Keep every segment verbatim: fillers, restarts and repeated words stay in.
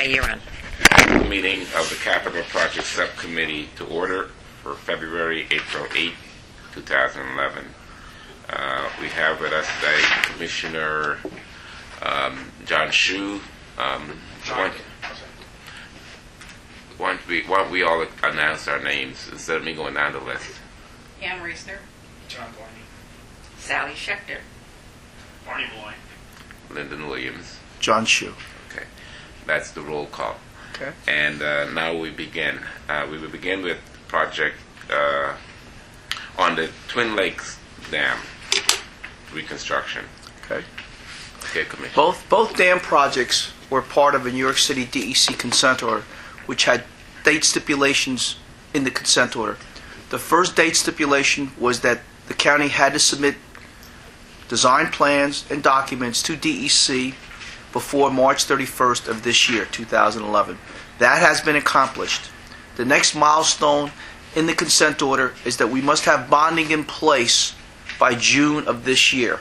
Okay, you're on. Meeting of the Capital Project Subcommittee to order for February, April eighth, twenty eleven. Uh, we have with us today Commissioner um, John Hsu. Um, why, why, don't we, why don't we all announce our names instead of me going down the list? Ann Reisner. John Blaney. Sally Schechter. Barney Malloy. Lyndon Williams. John Hsu. Okay, that's the roll call. Okay. And uh, now we begin. Uh, we will begin with project uh, on the Twin Lakes Dam reconstruction. Okay. Okay, Commissioner. Both both dam projects were part of a New York City D E C consent order, which had date stipulations in the consent order. The first date stipulation was that the county had to submit design plans and documents to D E C before March thirty-first of this year, two thousand eleven. That has been accomplished. The next milestone in the consent order is that we must have bonding in place by June of this year.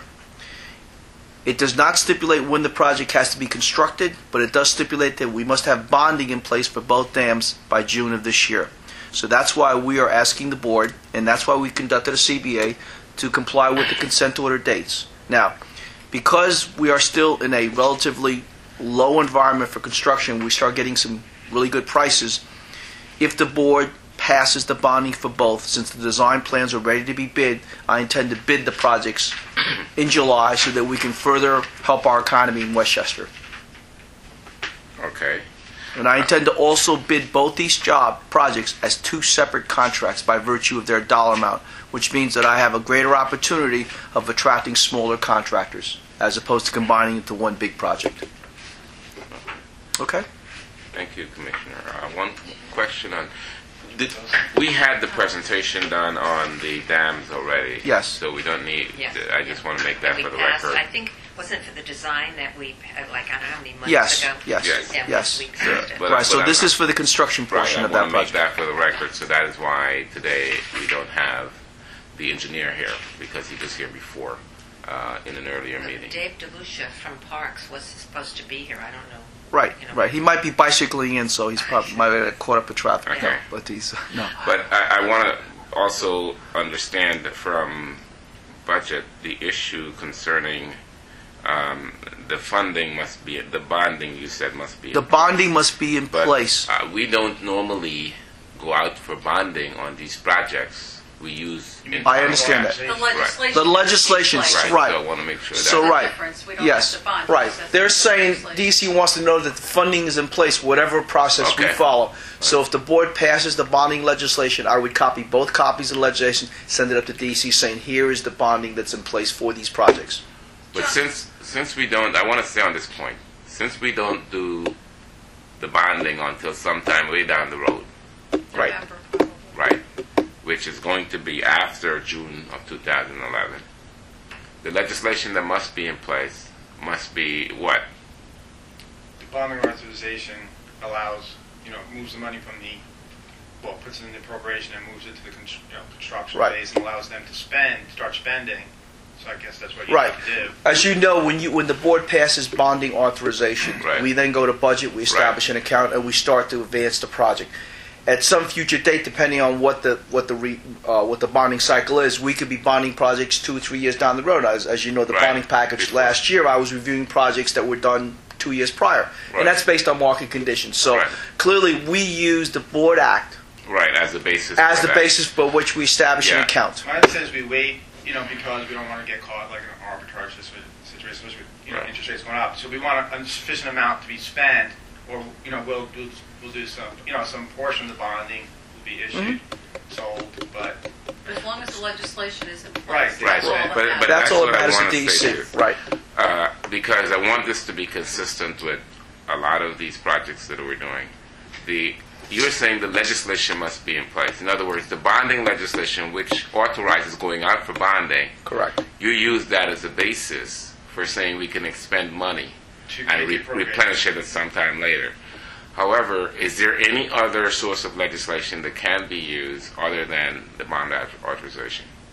It does not stipulate when the project has to be constructed, but it does stipulate that we must have bonding in place for both dams by June of this year. So that's why we are asking the board, and that's why we conducted a C B A, to comply with the consent order dates. Now, because we are still in a relatively low environment for construction, we start getting some really good prices. If the board passes the bonding for both, since the design plans are ready to be bid, I intend to bid the projects in July so that we can further help our economy in Westchester. Okay. And I intend to also bid both these job projects as two separate contracts by virtue of their dollar amount, which means that I have a greater opportunity of attracting smaller contractors as opposed to combining into one big project. Okay? Thank you, Commissioner. Uh, one question on... Did, we had the presentation done on the dams already. Yes. So we don't need... Yes. I just want to make that And for we the passed, record. I think, wasn't it for the design that we, uh, like, I don't know how many months Yes, ago? yes, Yes. Yeah, yes. we passed it. But- Right, so but this I'm- is for the construction portion Right, of I that want to make project. that for the record, so that is why today we don't have the engineer here, because he was here before uh, in an earlier But meeting. Dave DeLucia from Parks was supposed to be here. I don't know. Right, You know. right. He might be bicycling in, so he's probably might have caught up with traffic. Okay. No, but he's no. But I, I want to also understand from budget the issue concerning um, the funding must be, the bonding you said must be. The bonding must be in But, place. Uh, we don't normally go out for bonding on these projects. We use. I understand that. The legislation. The legislation, is in place. right. So I want to make sure that. So That's the right. difference. We don't Yes, have to bond right. process. They're saying Legislation. D C wants to know that the funding is in place, whatever process we Okay. follow. So if the board passes the bonding legislation, I would copy both copies of the legislation, send it up to D C saying, here is the bonding that's in place for these projects. But since since we don't, I want to stay on this point. Since we don't do the bonding until sometime way down the road, Right. November, probably. right, which is going to be after June of two thousand eleven, the legislation that must be in place must be what? The bonding authorization allows, you know, moves the money from the, well, puts it in the appropriation and moves it to the con- you know, construction Right. phase and allows them to spend, start spending. So I guess that's what you Right. have to do. As you know, when you when the board passes bonding authorization, Right. we then go to budget, we establish an account, and we start to advance the project. At some future date, depending on what the what the re, uh, what the bonding cycle is, we could be bonding projects two or three years down the road. As, as you know, the Right. bonding package Before. last year, I was reviewing projects that were done two years prior, Right. and that's based on market conditions. So Right. clearly, we use the Board Act Right, as the basis. as for the that. basis for which we establish an Yeah. account. My understanding is we wait, you know, because we don't want to get caught like in an arbitrage situation, especially with, you know, Right. interest rates going up. So we want a sufficient amount to be spent, or, you know, we'll do, we'll do some, you know, some portion of the bonding will be issued, sold, but But as long as the legislation is in place. Right, that's right. all that But- matters. but That's that's all what that I matters to wanna D say C. too. Right. Uh, because I want this to be consistent with a lot of these projects that we're doing. The You're saying the legislation must be in place. In other words, the bonding legislation, which authorizes going out for bonding, Correct. you use that as a basis for saying we can expend money to and create re- the appropriation. replenish it at some time later. However, is there any other source of legislation that can be used other than the bond aut- authorization?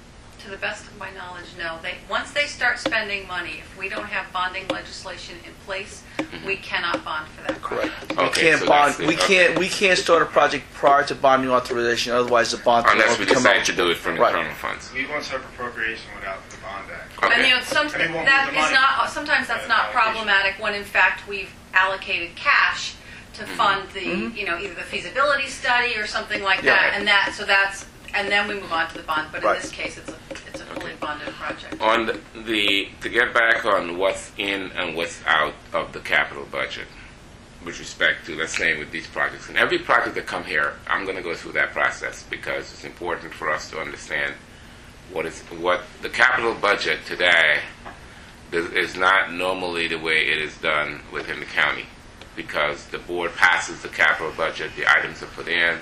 To the best of my knowledge, no. They, once they start spending money, if we don't have bonding legislation in place, we cannot bond for that project. Correct. We Okay, can't so bond. that's the- We okay. can't. We can't start a project prior to bonding authorization. Otherwise, the bond can Unless only we become decide to eligible. do it from Right. internal funds. We won't set up appropriation without the bond act. Okay. And you know, some, I mean, we won't that move the is money. not, sometimes that's not Allocation. problematic when in fact we've allocated cash to fund the, you know, either the feasibility study or something like Yeah. that. And that, so that's, and then we move on to the bond. But in Right. this case, it's a, it's a fully bonded project. On the, the, to get back on what's in and what's out of the capital budget, with respect to, let's say, with these projects, and every project that come here, I'm going to go through that process because it's important for us to understand what is what the capital budget today is is not normally the way it is done within the county, because the board passes the capital budget, the items are put in.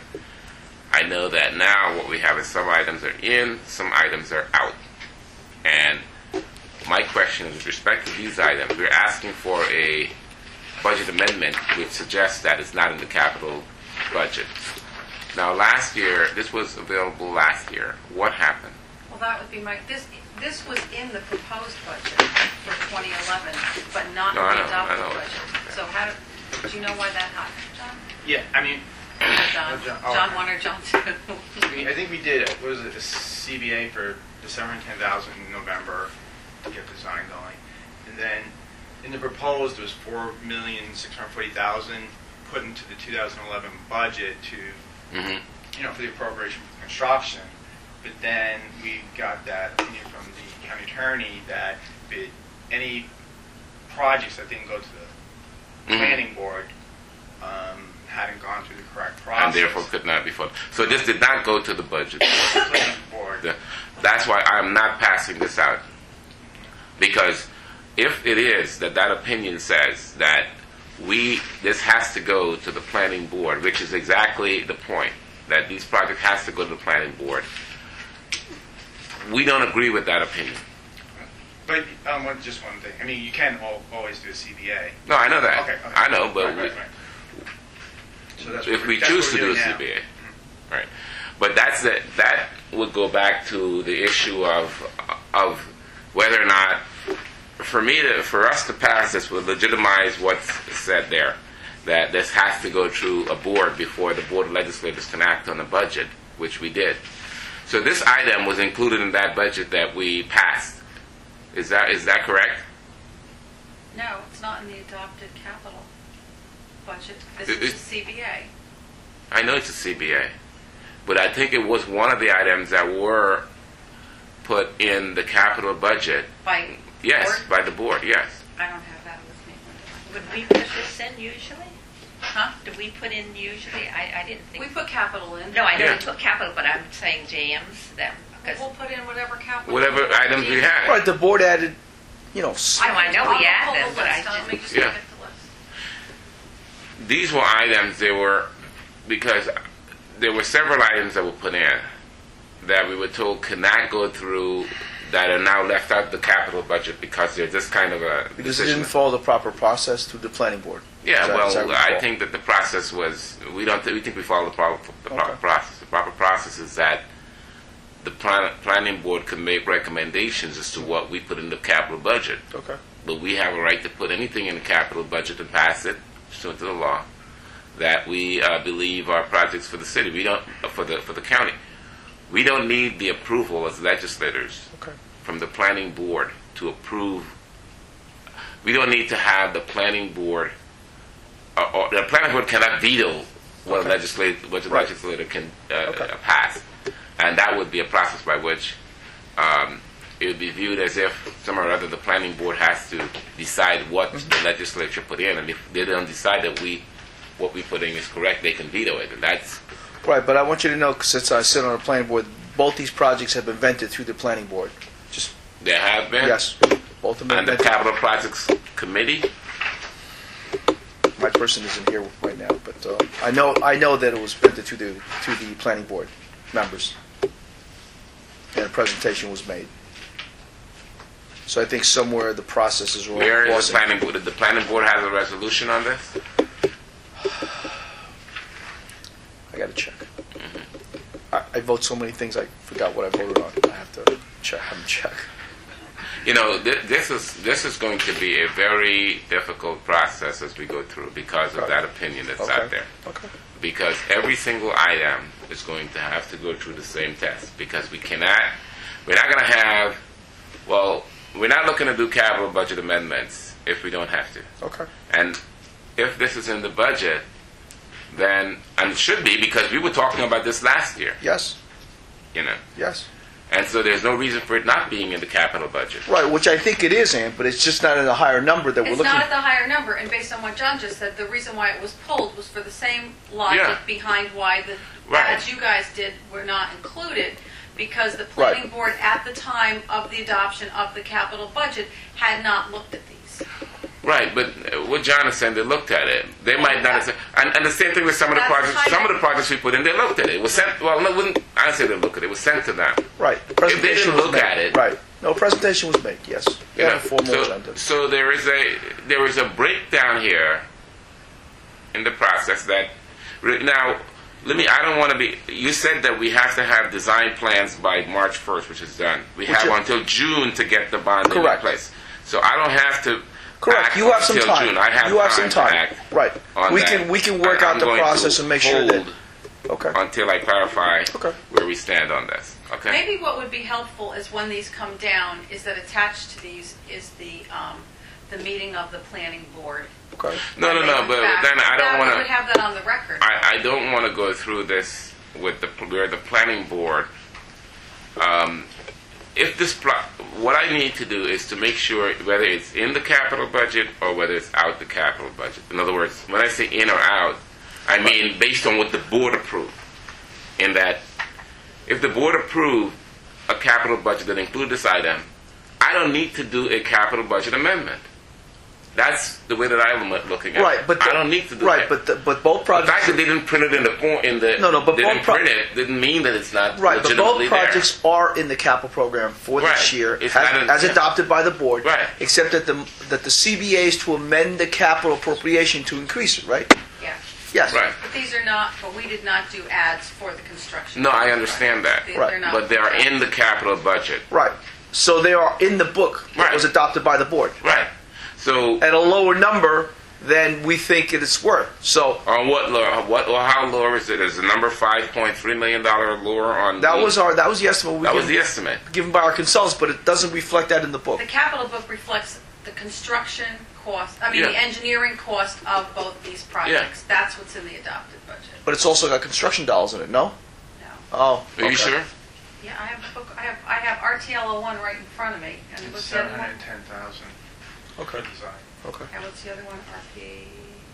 I know that now what we have is some items are in, some items are out. And my question is with respect to these items, we're asking for a budget amendment which suggests that it's not in the capital budget. Now last year, this was available last year. What happened? Well, that would be my, this, this was in the proposed budget for twenty eleven, but not No, in I the know, I adopted know. budget. So how, did, do you know why that happened, John? Yeah, I mean, John, John, oh. John one or John two? we, I think we did, what was it, a C B A for December ten thousand in November to get the design going. And then in the proposed, it was four million six hundred forty thousand put into the two thousand eleven budget to, Mm-hmm. you know, for the appropriation for construction. But then we got that opinion from the county attorney that if it, any projects that didn't go to the Mhm. planning board um, hadn't gone through the correct process. And therefore could not be funded. So this did not go to the budget. The planning board. The- That's why I'm not passing this out. Because if it is that that opinion says that we, this has to go to the planning board, which is exactly the point, that these projects has to go to the planning board, we don't agree with that opinion. But um, one, just one thing. I mean, you can al- always do a C B A. No, I know that. Okay, okay. I know, but Right, we, right, right. So that's if what we we're- that's choose what to we're do a doing C now. B A, right? But that's the, that would go back to the issue of of whether or not, for me to, for us to pass this would legitimize what's said there, that this has to go through a board before the board of legislators can act on the budget, which we did. So this item was included in that budget that we passed. Is that is that correct? No, it's not in the adopted capital budget. This It- is it- a C B A. I know it's a C B A, but I think it was one of the items that were put in the capital budget. By Yes, board? by the board, yes. I don't have that with me. Would we put this in usually? Huh? Do we put in usually? I, I didn't think. We put capital in. No, I know Yeah. we took capital, but I'm saying jams, them, because. We'll put in whatever capital. Whatever items we had. Right. The board added, you know, s- I I know we I'll add pull them, the but I list. Let just. me just Yeah. look at the list. These were items, they were, because there were several items that were put in that we were told cannot go through, that are now left out of the capital budget because they're just kind of a because it decision. didn't follow the proper process through the planning board. Yeah, As I- as I well, I recall. think that the process was, we don't, we think we follow the proper, the proper Okay. process. The proper process is that the plan, planning board can make recommendations as to what we put in the capital budget. Okay. But we have a right to put anything in the capital budget and pass it pursuant to the law that we uh, believe are projects for the city. We don't, uh, for the, for the county. We don't need the approval as legislators Okay. from the planning board to approve. We don't need to have the planning board, uh, or the planning board cannot veto what a Okay. legislator, what a Right. legislator can uh, Okay. uh, pass, and that would be a process by which um, it would be viewed as if somehow or other the planning board has to decide what Mm-hmm. the legislature put in, and if they don't decide that we what we put in is correct, they can veto it, and that's Right, but I want you to know, 'cause since I sit on the planning board, both these projects have been vented through the planning board. Just there have been. yes, both have been And the vented. capital projects committee. My person isn't here right now, but uh, I know I know that it was vented to the to the planning board members, and a presentation was made. So I think somewhere the process is wrong. Where is the crossing. planning board? Did the planning board have a resolution on this? I got to check. Mm-hmm. I, I vote so many things I forgot what I voted on. I have to Check. Have him check. You know, th- this is this is going to be a very difficult process as we go through because of Okay. that opinion that's Okay. out there. Okay. Because every single item is going to have to go through the same test. Because we cannot, we're not going to have, well, we're not looking to do capital budget amendments if we don't have to. Okay. And if this is in the budget, then, and it should be because we were talking about this last year, Yes. you know. Yes. And so there's no reason for it not being in the capital budget. Right, which I think it is, Ann, but it's just not at a higher number that we're It's looking. not at the higher number, and based on what John just said, the reason why it was pulled was for the same logic Yeah. behind why the Right. ads you guys did were not included, because the planning Right. board at the time of the adoption of the capital budget had not looked at these. Right, but uh, what John is saying, they looked at it. They might not have said, and, and the same thing with some of the That's projects. high- Some of the projects we put in, they looked at it. It was sent. Well, no, wouldn't I didn't say they looked at it? It was sent to them. Right. If they Presentation didn't was look made. at it, Right. No, presentation was made, yes. We you had know, a formal so, agenda. so there is a there is a breakdown here in the process that re- now. Let me. I don't want to be. You said that we have to have design plans by March first, which is done. We Which have is- until June to get the bonding in Correct. place. So I don't have to. Correct. act You have some until time. June. I have You have time some to time. act Right. on We that. can we can work And out I'm the going to process and make sure that. hold Okay. until I clarify Okay. where we stand on this. Okay. Maybe what would be helpful is when these come down, is that attached to these is the, um, the meeting of the planning board. Okay. No, no, When no. they come But back. then I That don't we want would to. have that on the record. I, I don't want to go through this with the where the planning board. Um, if this pro- what I need to do is to make sure whether it's in the capital budget or whether it's out the capital budget. In other words, when I say in or out, I mean based on what the board approved. In that, if the board approved a capital budget that included this item, I don't need to do a capital budget amendment. That's the way that I'm looking at Right, it. but I the- don't need to do right, that. but the, but both The projects. fact that they didn't print it in the form in the No, no, but they both didn't pro- print it didn't mean that it's not Right, but both legitimately projects are in the capital program for this Right. year, It's as, not in- as yeah. adopted by the board. Right. Except that the that the C B A is to amend the capital appropriation to increase it, right? Yeah. Yes. there. Right. But these are not, but we did not do ads for the construction. No, I understand that. They- Right. they're not- But they are in the capital budget. Right. So they are in the book that Right. was adopted by the board Right. So at a lower number than we think it is worth. So on what lower, what or how low is it? Is the number five point three million dollar lower on that the, was our that was the estimate we that was given, the estimate. given by our consultants, but it doesn't reflect that in the book. The capital book reflects the construction cost, I mean, the Yeah. engineering cost of both these projects. That's what's in the adopted budget. But it's also got construction dollars in it, no? No. Oh, Are you okay. sure? Yeah, I have the book, I have, I have R T L O one right in front of me. And It's what's the other seven one? hundred ten thousand Okay. for design. Okay. And what's the other one? R P?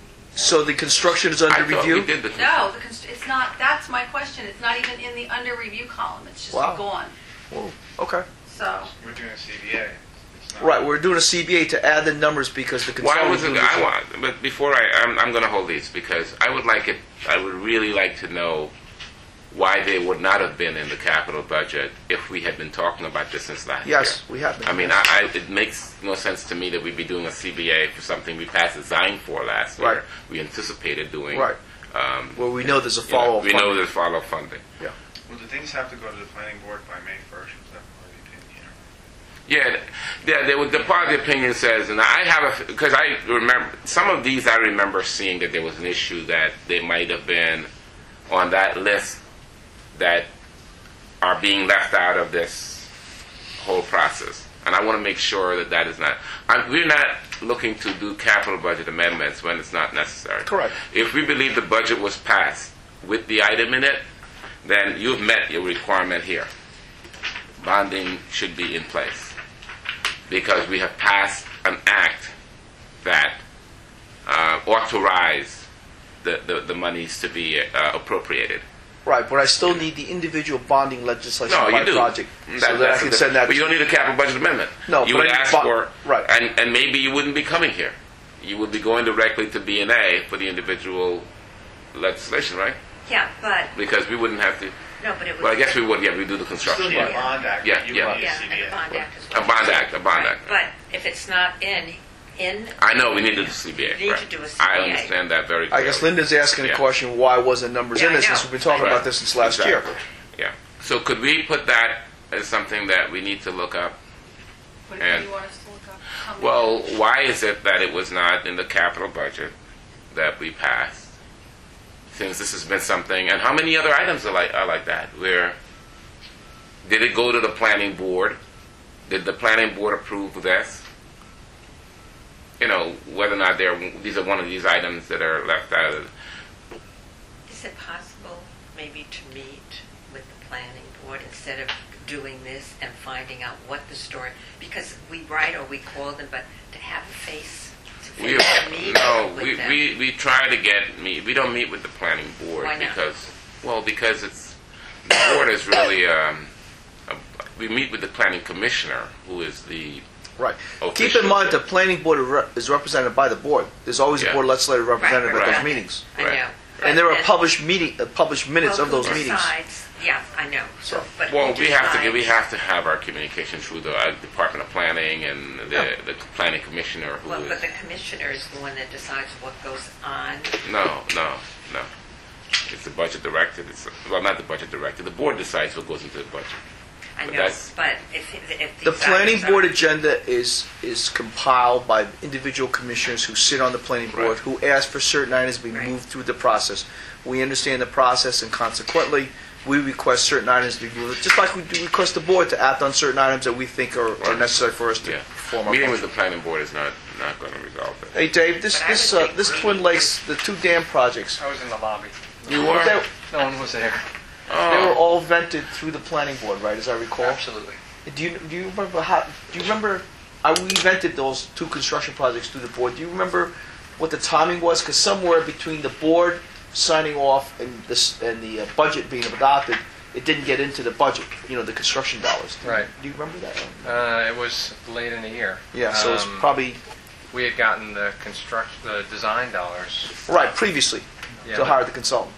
So the construction is I under thought review. we did the No, the const- it's not, that's my question. It's not even in the under review column. It's just Wow. gone. Whoa, okay. So, We're doing a C B A. It's not- Right, we're doing a C B A to add the numbers because the Why consultant was it? doing I this- want, but before I, I'm, I'm going to hold these because I would like it. I would really like to know why they would not have been in the capital budget if we had been talking about this since last Yes, year. we have been. I mean, I, I, it makes no sense to me that we'd be doing a C B A for something we passed design for last year. Right. We anticipated doing. Right. Um, Where we know there's a you know, follow-up. we know funding. there's follow-up funding. Well, do things have to go to the planning board by May first? Is that part of the opinion? Yeah, yeah. They, would- the part of the opinion says, and I have a because I remember some of these. I remember seeing that there was an issue that they might have been on that list that are being left out of this whole process, and I want to make sure that that is not. I'm, we're not looking to do capital budget amendments when it's not necessary. Correct. If we believe the budget was passed with the item in it, then you've met your requirement here. Bonding should be in place because we have passed an act that uh, authorized the, the, the monies to be uh, appropriated. Right, but I still need the individual bonding legislation No, by you do. project That- so that I that's can the- send that. But you don't need a capital budget amendment. No, you but would I need ask bond- for, right. and, and maybe you wouldn't be coming here. You would be going directly to B and A for the individual legislation, right? Yeah, but, Because we wouldn't have to. no, but it was. Well, I guess we would. Yeah, we do the Still construction. need a Right. bond act. Yeah, You yeah. would need a Yeah, C and B the A. bond act as A well. bond act. A bond Right, act. But if it's not in, in, I know we need to do C B A. You need right. to do a C B A. I understand that very I clearly. guess Linda's asking Yeah. a question: why wasn't numbers Yeah, in I this? Since know. we've been talking Right. about this since last Exactly. year. Yeah. So could we put that is something that we need to look up. What do And- you want us to look up? How many- Well, why is it that it was not in the capital budget that we passed? Since this has been something, and how many other items are like are like that? Where did it go to the planning board? Did the planning board approve this? You know, whether or not they're these are one of these items that are left out of. Is it possible maybe to meet with the planning board instead of doing this and finding out what the story, because we write or we call them, but to have a face to We face a meeting no, with we, them. we we try to get meet. We don't meet with the planning board Why not? because well because it's the board is really um, a, we meet with the planning commissioner who is the Right. Keep official- in mind, the planning board re- is represented by the board. There's always Yeah. a board legislative representative right, at right. those meetings. I Right. know. And there are But- published meeting, uh, published minutes well, of those who meetings. decides? Yeah, I know. So, but Well, who we have to get, we decides? have to have our communication through the uh, Department of Planning and the, Yeah. the planning commissioner who Well, is but the commissioner is the one that decides what goes on. no no no. It's the budget director. It's, well, not the budget director. The board decides what goes into the budget. I But know, that's- but if, if The these planning items board are- agenda is is compiled by individual commissioners who sit on the planning board, Right. who ask for certain items to be Right. moved through the process. We understand the process, and consequently, we request certain items to be moved, just like we do request the board to act on certain items that we think are, are necessary for us to Yeah. perform our Meeting with the function. planning board is not not going to resolve it. Hey, Dave, this But I this would uh, think this we- Twin Lakes, the two dam projects, I was in the lobby. You were? they, No one was there. they were Oh, all vented through the planning board, right? As I recall. Absolutely. Do you do you remember how? Do you remember? I we vented those two construction projects through the board. Do you remember what the timing was? Because somewhere between the board signing off and this and the uh, budget being adopted, it didn't get into the budget. You know, the construction dollars. Do you- Right. Do you remember that? Uh, it was late in the year. Yeah. So it's Um, probably we had gotten the construct, the design dollars. right previously Yeah, to hire the consultant.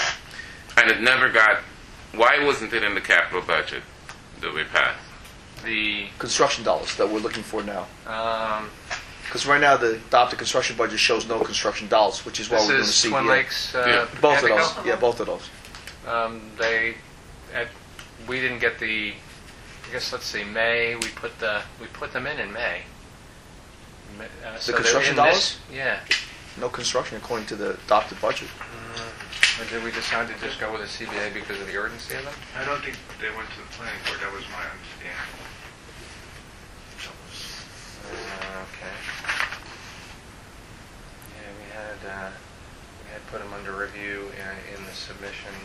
and it never got. Why wasn't it in the capital budget that we passed? The Construction dollars that we're looking for now. um, Because right now the adopted construction budget shows no construction dollars, which is why this we're doing the is C B A. Twin Lakes. Uh, Yeah. Both of Pacatico? those. Yeah, both of those. Um, they, at, we didn't get the. I guess let's see. May we put the we put them in in May. Ma- Uh, so they're construction in dollars? this- Yeah. No construction according to the adopted budget. Or did we decide to just go with a C B A because of the urgency of them? I don't think they went to the planning board. That was my understanding. Uh, okay. Yeah, we had uh, we had put them under review in, in the submission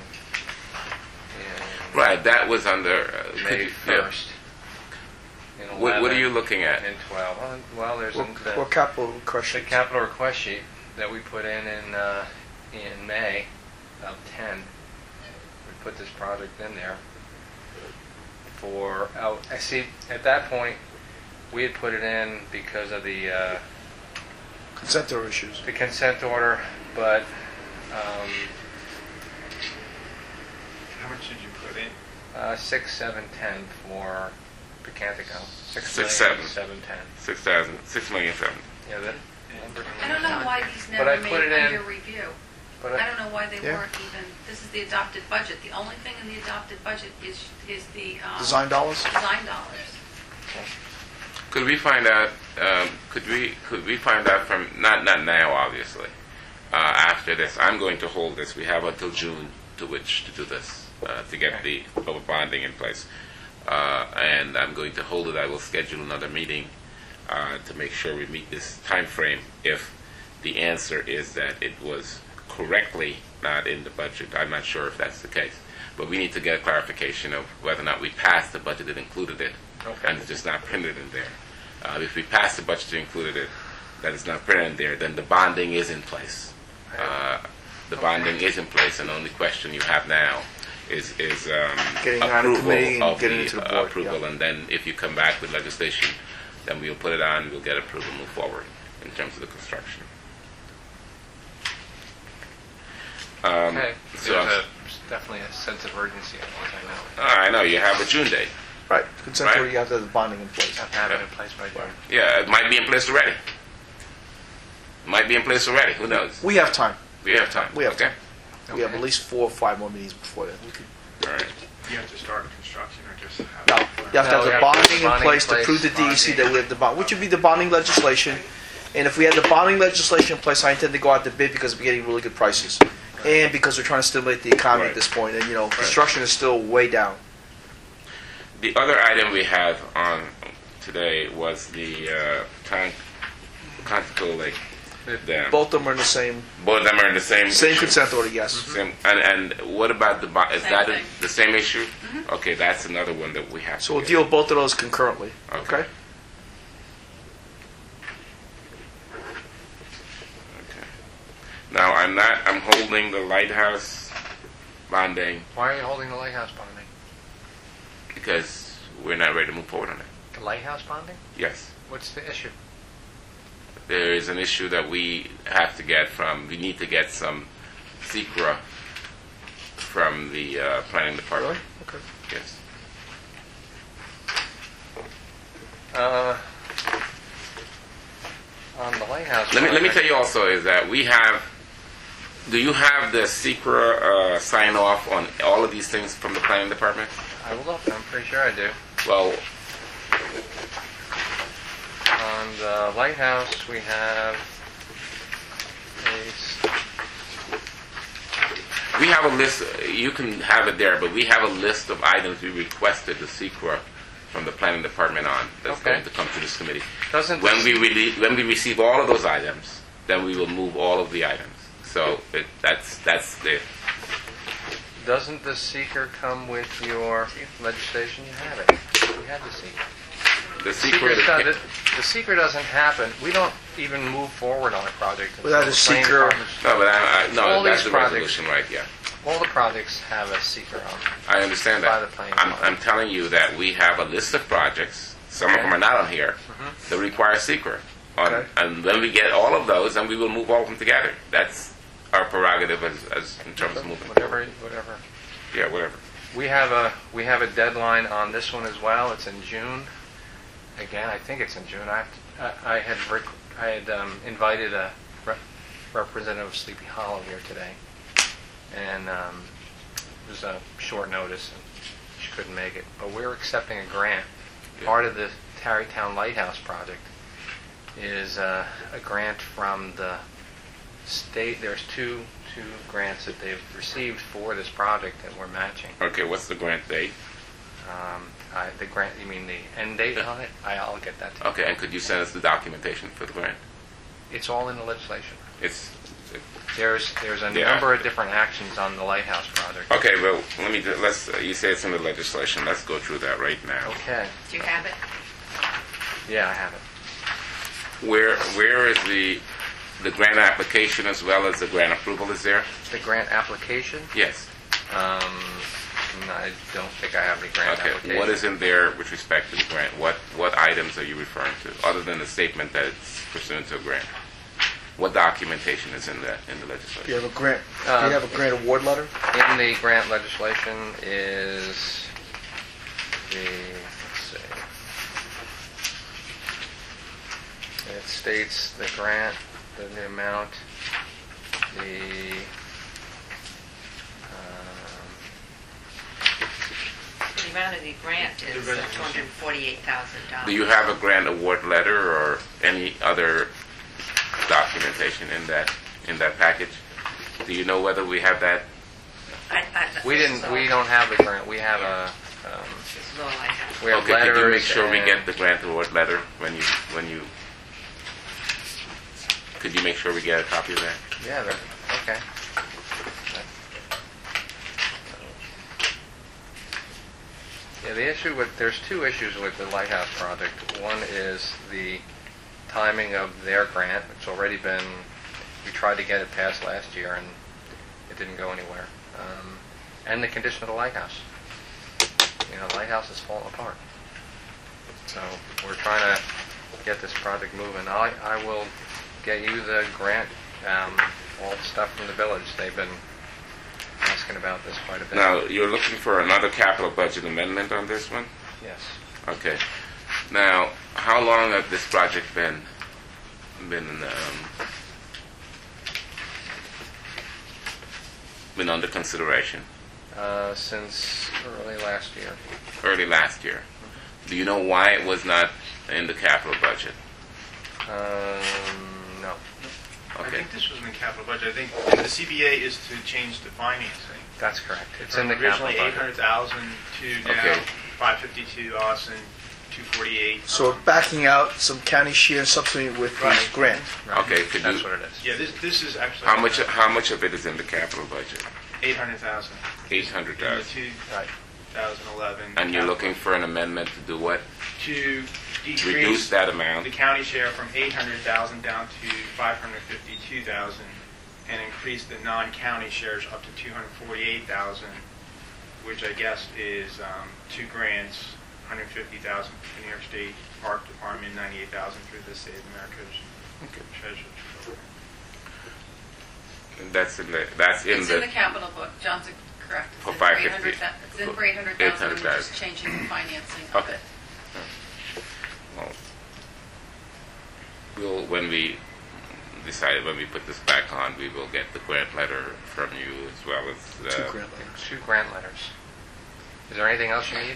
in Right, that was under. Uh, could May you- yeah. first. In What, what are eleven, you looking at? In twelve. Well, well there's Or, a, or the, capital the question. capital request sheet that we put in in uh, in May of ten. We put this project in there for. Oh, I see. At that point, we had put it in because of the. Uh, Consent order issues. the consent order, but um, How much did you put in? uh, six, seven, ten for Picantico. Six, million, seven. seven, ten. Six thousand, six million seven. Yeah, that. I don't know why these But never I made put it in- under review. But I I, don't know why they Yeah. weren't even, this is the adopted budget. The only thing in the adopted budget is, is the, um, Design dollars? design dollars. Could we find out? Um, could we could we find out from not not now, obviously. Uh, after this, I'm going to hold this. We have until June to which to do this uh, to get the public bonding in place, uh, and I'm going to hold it. I will schedule another meeting uh, to make sure we meet this time frame. If the answer is that it was correctly not in the budget, I'm not sure if that's the case. But we need to get a clarification of whether or not we passed the budget that included it, Okay. and it's just not printed in there. Uh, if we pass the budget that included it, that is not printed in there, then the bonding is in place. Uh, the bonding is in place, and the only question you have now is is um, Getting it on the approval committee and of getting the, it to the uh, board, approval, yeah. and then if you come back with legislation, then we'll put it on. We'll get approval, move forward in terms of the construction. Um, okay. so There's a, definitely a sense of urgency, as far as I know. uh, I know you have a June date. Right. Consent Right. order, you have to have the bonding in place. Have to have it in place by June. Yeah, it might be in place already. Might be in place already. Who knows? We have time. We have time. We have okay. time. We have Okay. at least four or five more meetings before that. We could, All right. You have to start construction or just have... No, you have to No, have we the have bonding in bonding place to place, prove to D E C bonding. that we have the bond, which would be the bonding legislation. And if we had the bonding legislation in place, I intend to go out to bid because we're getting really good prices. And because we're trying to stimulate the economy Right. at this point. And, you know, construction is still way down. The other item we have on today was the uh, Con- Contico Lake Dam. Both of them are in the same, Both of them are in the same same issue? consent order, yes. Same, and, and what about the, bo- is Same that thing. the same issue? Okay, that's another one that we have So to we'll get. deal with both of those concurrently. Okay. Okay? Okay. Now, I'm not, I'm holding the lighthouse bonding Why are you holding the lighthouse bonding? because we're not ready to move forward on it. The lighthouse bonding? Yes. What's the issue? There is an issue that we have to get from, we need to get some secra from the uh, planning department. Okay. Yes. Uh, on the lighthouse. Let me, let me project- tell you also is that we have, do you have the secra uh, sign off on all of these things from the planning department? I will look. I'm pretty sure I do. Well, On the lighthouse, we have a s- we have a list, you can have it there, but we have a list of items we requested the secra from the planning department on that's Okay. going to come to this committee. doesn't When the- we rele- when we receive all of those items, then we will move all of the items. So it, that's that's the doesn't the seeker come with your legislation? You have it. You have the seeker. the Seeker secret. does- the, the seeker doesn't happen. We don't even move forward on a project until Without a the planning seeker- department's- No, but I, I, no, All that's these the projects- resolution, right? Yeah, All the projects have a seeker on. I understand By that. the planning I'm, department. I'm telling you that we have a list of projects. Some of Okay. them are not on here Mhm. that require secret. On, Okay. And when we get all of those, then we will move all of them together. That's our prerogative as, as in terms of moving. Whatever, whatever. Yeah, whatever. We have a we have a deadline on this one as well. It's in June. Again, I think it's in June. I have to, I, I had rec- I had um, invited a rep- representative of Sleepy Hollow here today, and um, it was a short notice, and she couldn't make it. But we're accepting a grant. Yeah. Part of the Tarrytown Lighthouse project is uh, a grant from the state. There's two two grants that they've received for this project that we're matching. Okay, what's the grant date? Um, I, the grant, you mean the end date on it? I, I'll get that to you. Okay, and could you send us the documentation for the grant? It's all in the legislation. It's There's there's a Yeah. number of different actions on the lighthouse project. okay. Well, let me. do- Let's. Uh, you say it's in the legislation. Let's go through that right now. Okay. Do you have it? Yeah, I have it. Where Where is the the grant application as well as the grant approval? Is there? The grant application. Yes. Um, I don't think I have any grant Okay. application. What is in there with respect to the grant? What What items are you referring to, other than the statement that it's pursuant to a grant? What documentation is in the in the Do legislation? you have a grant, do Uh, you have a grant award letter? In the grant legislation is the, let's see, it states the grant, the, the amount, the, um, The amount of the grant The is uh, resolution. two hundred forty-eight thousand dollars. Do you have a grant award letter or any other documentation in that in that package? Do you know whether we have that? I, I, we this didn't, is all- we don't have the grant, we have a, um, This is all I have. we have Okay, letters. could you make sure we and- get the grant award letter when you when you? Could you make sure we get a copy of that? Yeah, they're, okay. Yeah, the issue with, there's two issues with the Lighthouse project. One is the timing of their grant. It's already been, we tried to get it passed last year and it didn't go anywhere. Um, and the condition of the lighthouse. You know, the lighthouse is falling apart. So we're trying to get this project moving. I, I will get you the grant, um, all the stuff from the village. They've been asking about this quite a bit. Now you're looking for another capital budget amendment on this one. Yes. Okay. Now, how long has this project been been um, been under consideration? uh, since early last year. Early last year. Do you know why it was not in the capital budget? Um, no. I Okay. think this was in the capital budget. I think and the C B A is to change the financing. That's correct. It's From in the capital originally eight budget. hundred thousand to now Okay. five fifty-two Austin, two forty-eight. So backing out some county share subsidy with the Right. grant. Right. Okay, could That's you- what it is. Yeah, this this is actually How much? How much of it is in the capital budget? eight hundred thousand. Eight hundred In the thousand. two Right. thousand eleven. And you're looking for an amendment to do what? to Reduce decrease that the amount. county share from eight hundred thousand down to five hundred fifty-two thousand, and increase the non-county shares up to two hundred forty-eight thousand, which I guess is um, two grants, one hundred fifty thousand for the New York State Park Department, ninety-eight thousand through the State of America's Okay. Treasurer's Program. And that's in the. That's in It's the. in the capital book, John's correct. It's For in for five eight fifty. hundred thou- It's in for eight hundred thousand, we're eight hundred just thousand. changing the financing of Okay. it. Well, we'll when we decide when we put this back on, we will get the grant letter from you as well as. Two Uh, grant letters. Two grant letters. Is there anything else you need?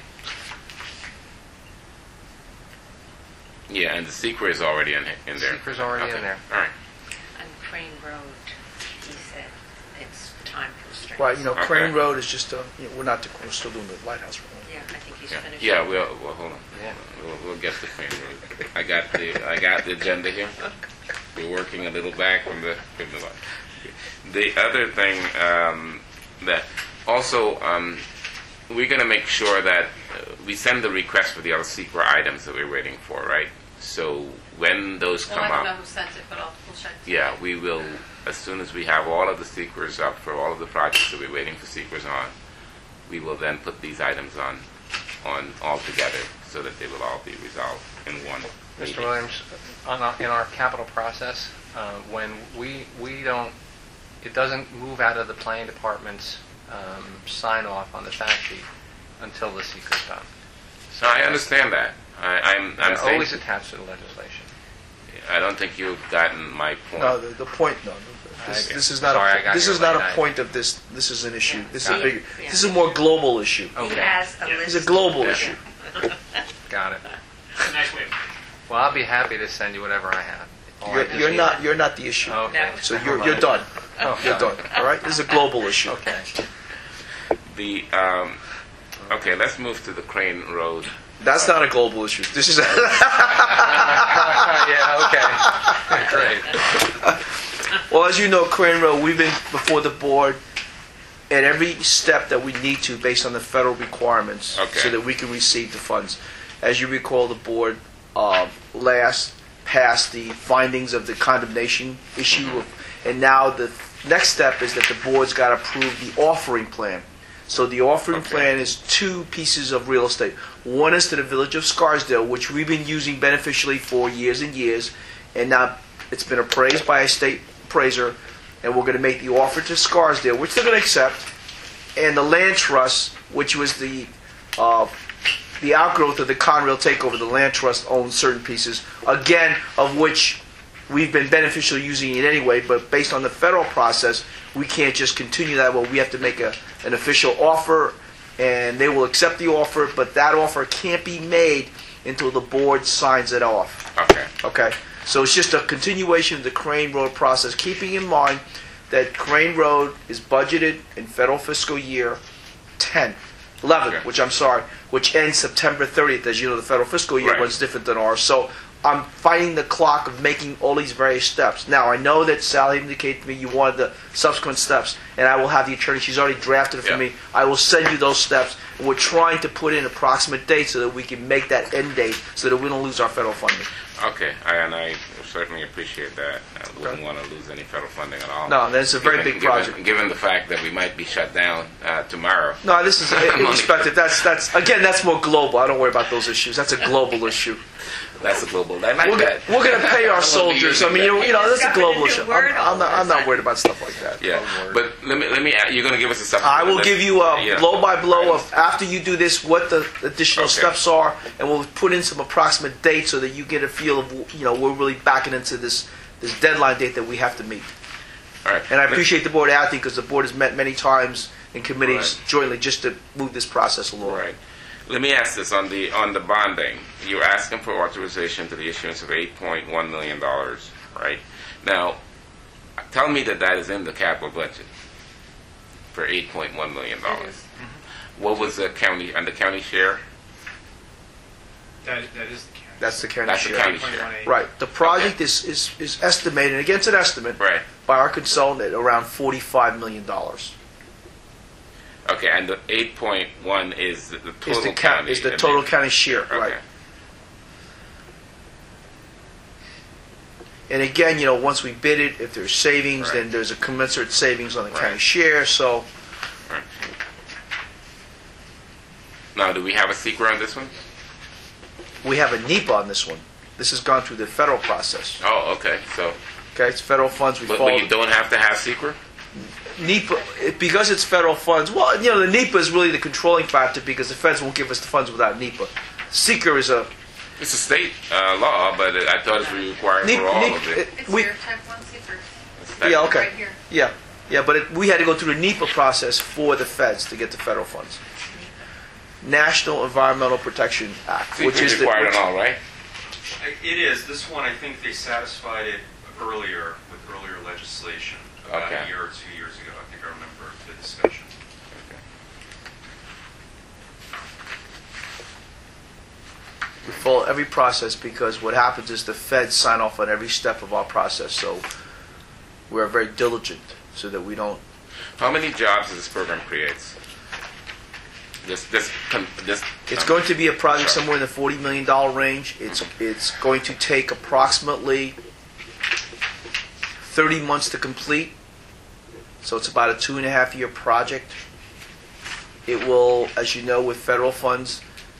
Yeah, and the secret is already in in there. Secret's already in Okay. there. All right. On Crane Road, he said it's time constraints. Right, you know, Okay. Crane Road is just, uh, you know, we're not, we're still doing the lighthouse road. Yeah, I think he's Yeah, finished. yeah. We'll, well hold on. Yeah. We'll, we'll get the Crane Road. I got the I got the agenda here. We're working a little back from the from the line. The other thing um, that also um, we're going to make sure that uh, we send the request for the other secret items that we're waiting for, right? So when those Well, come I don't know up, who sent it, but I'll, we'll check. yeah, we will, as soon as we have all of the secrets up for all of the projects that we're waiting for secrets on, we will then put these items on, on all together so that they will all be resolved in one Mister meeting. Williams, on our, in our capital process, uh, when we we don't, it doesn't move out of the planning department's um, sign off on the fact sheet until the secret's done. So I understand that. I, I'm, I'm It's saying, always attached to the legislation. I don't think you've gotten my point. No, the, the point, no, no, this, Okay. this is not, Sorry, I a, got this here is not late a night. point of this, this is an issue. Yeah. This is Got a it. bigger, Yeah. this is a more global issue. He Okay. has a Yeah. list. It's a global Yeah. issue. Got it. Nice way. Well, I'll be happy to send you whatever I have. All I You're, just you're need- not, you're not the issue. Okay. No. So you're, you're done. Oh, You're done, all right? This is a global issue. Okay. The, um, okay, let's move to the Crane Road. That's not a global issue. This is, a Yeah, okay. Great. well, as you know, Crane Road, we've been before the board at every step that we need to based on the federal requirements Okay. so that we can receive the funds. As you recall, the board uh, last passed the findings of the condemnation issue, of, and now the next step is that the board's got to approve the offering plan. So the offering Okay. plan is two pieces of real estate. One is to the village of Scarsdale, which we've been using beneficially for years and years, and now it's been appraised by a state appraiser, and we're going to make the offer to Scarsdale, which they're going to accept, and the land trust, which was the uh, the outgrowth of the Conrail takeover. The land trust owns certain pieces, again, of which we've been beneficially using it anyway, but based on the federal process, we can't just continue that. Well, we have to make a, an official offer, and they will accept the offer, but that offer can't be made until the board signs it off. Okay. Okay? So it's just a continuation of the Crane Road process, keeping in mind that Crane Road is budgeted in federal fiscal year ten, eleven, Okay. which I'm sorry, which ends September thirtieth. As you know, the federal fiscal year Right. was different than ours. So I'm fighting the clock of making all these various steps. Now, I know that Sally indicated to me you wanted the subsequent steps, and I will have the attorney. She's already drafted it for Yeah. me. I will send you those steps. We're trying to put in approximate dates so that we can make that end date so that we don't lose our federal funding. Okay, I, and I certainly appreciate that. I wouldn't Okay. want to lose any federal funding at all. No, that's a very Given- big given- project. Given the fact that we might be shut down uh, tomorrow. No, this is irrespective. That's that's again. That's more global. I don't worry about those issues. That's a global issue. That's a global. I like We're, that. go- we're going to pay our I won't be soldiers. I using mean, you know, that. you know, that's a Discovered global a issue. new word I'm, I'm not. all I'm not this. worried about stuff like that. Yeah, but let me let me. You're going to give us a subsequent. I will give you a Yeah. blow by blow of after you do this what the additional Okay. steps are, and we'll put in some approximate dates so that you get a feel of you know we're really backing into this this deadline date that we have to meet. All right. And I appreciate the board acting because the board has met many times in committees Right. jointly just to move this process along. Right. Let me ask this on the on the bonding. You're asking for authorization to the issuance of eight point one million dollars, right? Now, tell me that that is in the capital budget for eight point one million dollars. What was the county and the county share? That, that is the county. That's the county That's the share. county eight point one share. eight. Right. The project is, is, is estimated, again, it's an estimate, Right. by our consultant at around forty-five million dollars. Okay, and the eight point one is the, the Is total the, count, county. is the and total county share, Okay. right. And again, you know, once we bid it, if there's savings, Right. then there's a commensurate savings on the Right. county share, so Right. Now, do we have a secret on this one? we have a NEPA on this one. This has gone through the federal process. Oh, okay. So, Okay, it's federal funds, we but, follow. but you don't have to have secret. NEPA, it- because it's federal funds, well, you know, the NEPA is really the controlling factor because the feds won't give us the funds without NEPA. Seeker is a, It's a state uh, law, but I thought it was required NEPA, for all NEPA of it. it- It's we, here, type one secret. That's- yeah, okay. Right here. Yeah, yeah, but it, we had to go through the NEPA process for the feds to get the federal funds. National Environmental Protection Act, which Secret is the, required and all, right? It is. This one, I think they satisfied it earlier with earlier legislation, about Okay. a year or two years ago. I think I remember the discussion. we follow every process because what happens is the feds sign off on every step of our process, so we're very diligent so that we don't. How many jobs does this program creates? This this con- this. It's um, going to be a project Sure. somewhere in the forty million dollar range. It's it's going to take approximately thirty months to complete. So it's about a two and a half year project. It will, as you know, with federal funds,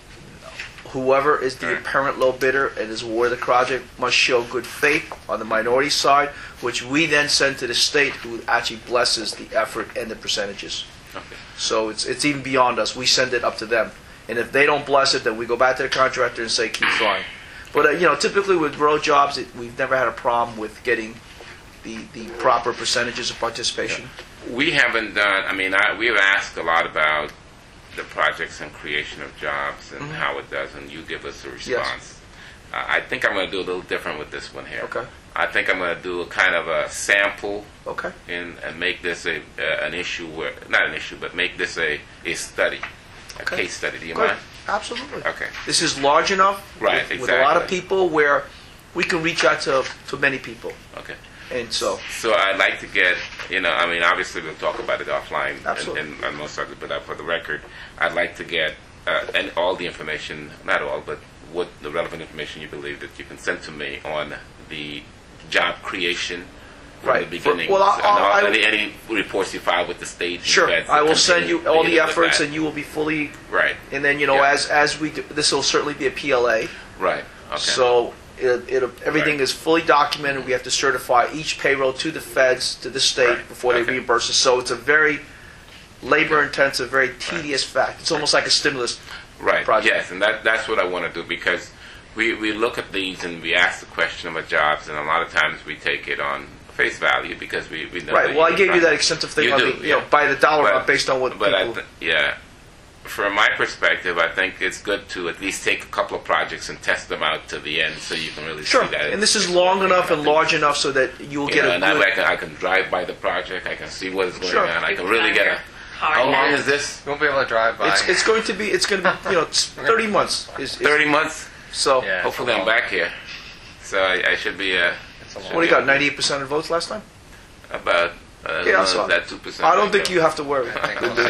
whoever is the Right. apparent low bidder and is awarded the project must show good faith on the minority side, which we then send to the state, who actually blesses the effort and the percentages. Okay. So it's it's even beyond us. We send it up to them, and if they don't bless it, then we go back to the contractor and say keep trying. But uh, you know, typically with road jobs, it, we've never had a problem with getting the the proper percentages of participation. We haven't done. I mean, I, we have asked a lot about the projects and creation of jobs and Mhm. how it does, and you give us a response. Uh, I think I'm going to do a little different with this one here. Okay. I think I'm going to do a kind of a sample Okay. and, and make this a uh, an issue where not an issue, but make this a, a study, a Okay. case study. Do you Good. mind? Absolutely. Okay. This is large enough Right, with, with a lot of exactly. people where we can reach out to to many people, Okay. and so So I'd like to get, you know, I mean, obviously we'll talk about it offline and, Absolutely. and, and most of it, but uh, for the record, I'd like to get uh, and all the information, not all, but what the relevant information you believe that you can send to me on the job creation from Right. the For- beginning. well, I'll- and all, I'll- any, any reports you file with the state. and sure, feds I that will send continue you all the dealing with efforts, that. and you will be fully. Right, And then you know, Yeah. as as we do, this will certainly be a P L A. right, okay. So it, it, everything Right. is fully documented. We have to certify each payroll to the feds, to the state, Right. before they Okay. reimburse us. So it's a very labor-intensive, very tedious fact. It's almost like a stimulus. Right. project. Yes, and that that's what I want to do because we we look at these and we ask the question about jobs, and a lot of times we take it on face value because we we know. Right. that Well, I you're gave you trying- that extensive thing You on do, the, you know, yeah. by the dollar But- amount based on what But I people. th- yeah, from my perspective, I think it's good to at least take a couple of projects and test them out to the end, so you can really Sure. see that. And this it's- is long it's enough and nothing. large enough so that you will You get know, a and I, good. reckon I can drive by the project. I can see what is going Sure. on. I can People really down get here. a. Hard How long hat. is this? You won't be able to drive by. It's, it's going to be it's going to be you know it's thirty months is, is Thirty months. so. Yeah. Hopefully, I'm back here, so I, I should be. Uh, It's a should long- What do you be got? Ninety-eight percent of votes last time. About uh, Yeah, so- that two percent. I don't think you have to worry. I think we'll see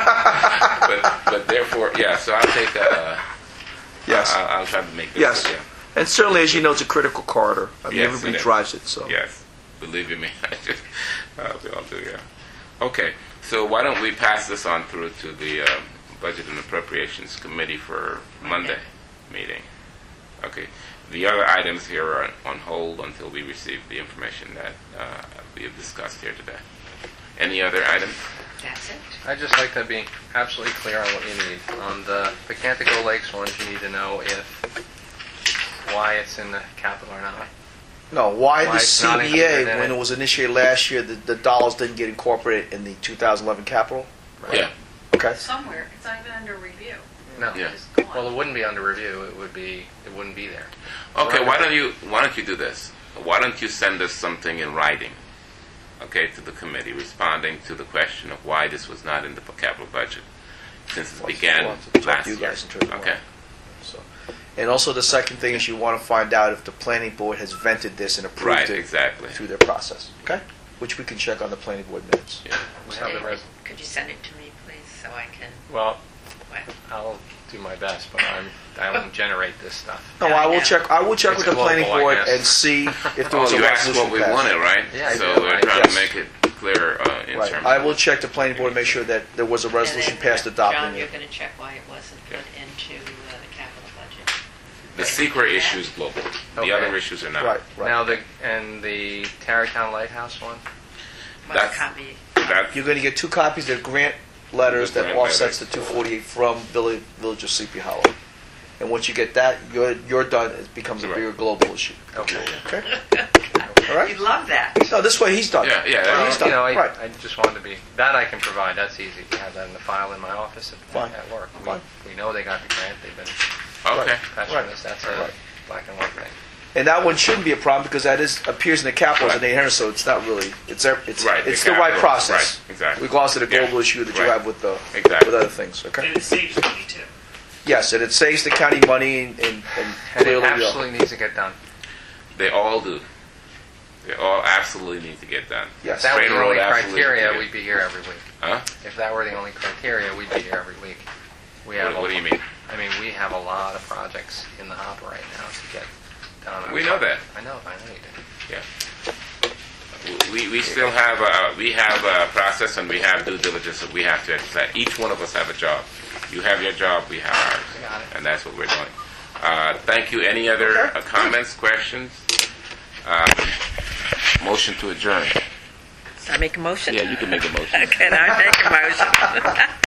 it. but but therefore, yeah. So I'll take. Uh, Yes. I'll, I'll try to make this. Yes. Yeah. And certainly, as you know, it's a critical corridor. I mean, Yes, everybody it is. drives it. So. Yes. Believe you me, I just. Uh, we all do. Yeah. Okay. So why don't we pass this on through to the um, Budget and Appropriations Committee for Monday meeting? Okay. The other items here are on hold until we receive the information that uh, we have discussed here today. Any other items? That's it. I'd just like to be absolutely clear on what you need. On the Picantico Lakes ones, you need to know if why it's in the capital or not. No, why, Why the it's not C B included A, in when it. it was initiated last year, the, the dollars didn't get incorporated in the two thousand eleven capital? Yeah. Okay. Somewhere, it's not even under review. No. Yeah. It's gone. Well, it wouldn't be under review. It would be. It wouldn't be there. Okay, why don't you why don't you do this? Why don't you send us something in writing, okay, to the committee, responding to the question of why this was not in the capital budget since it Wants- began wants to talk to last you year. guys in terms of Okay. why. So, and also the second thing is you want to find out if the planning board has vented this and approved Right, it exactly. through their process. Okay, which we can check on the planning board minutes. Yeah. We have the Hey, res- Could you send it to me, please, so I can, Well, what? I'll do my best, but I'm. I don't generate this stuff. No, I will check. I will check It's with the planning global, I board guess. and see if there Oh, was a you asked resolution what we passed. wanted, right? Yeah, I so do. we're I- trying yes. to make it clear uh, in Right. terms I of... will check the planning board and make sure that there was a resolution And then, passed uh, adopting John, you're it. going to check why it wasn't put into uh, the capital budget. The secret issue is global. The Okay. other issues are not. Right, right. Now the and the Tarrytown Lighthouse one. What That's- copy? That, You're going to get two copies. They're grant letters The that grant offsets the letters. two forty-eight from Village, Village of Sleepy Hollow. And once you get that, you're you're done. It becomes a Right. bigger global issue. Okay. Okay. All right. You'd love that. No, this way he's done. Yeah, yeah, Well, that- he's You done. know, I, right. I just wanted to be that I can provide. That's easy. We have that in the file in my office at, Fine. at work. We, Fine. we know they got the grant. They've been okay. pestering Right. us. That's a Right. black and white thing. And that one shouldn't be a problem because that is appears in the capital as an Right. inheritance, so it's not really it's ev- it's Right, it's the the right capital, process. right, exactly. Regardless of the global Yeah, issue that you right. have with the Exactly. with other things. Okay. And it saves money too. Yes, and it saves the county money and, and, and And it clearly. uh, absolutely needs to get done. They all do. They all absolutely need to get done. yes. If that were Train the road only absolutely criteria, need to we'd be here every week. Huh? If that were the only criteria, we'd be here every week. We have. What, what a- do you mean? I mean, we have a lot of projects in the hopper right now to get done. We know that. I know. I know you do. We, we still have a, we have a process and we have due diligence that we have to exercise. Each one of us have a job. You have your job, we have ours. Got it. And that's what we're doing. Uh, thank you. Any other Okay. uh, comments, questions? Uh, motion to adjourn. So I make a motion? Yeah, you can make a motion. Can I make a motion?